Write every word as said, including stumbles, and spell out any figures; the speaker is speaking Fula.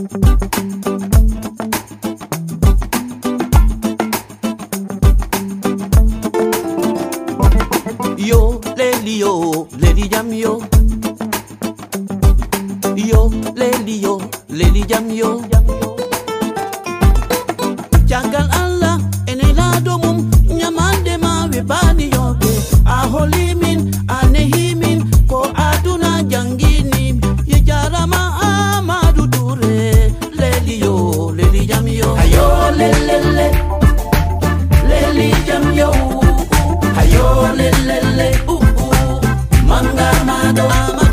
Yo, lady, yo, lady jam yo. Yo, lady, yo, lady jam yo. Jangan al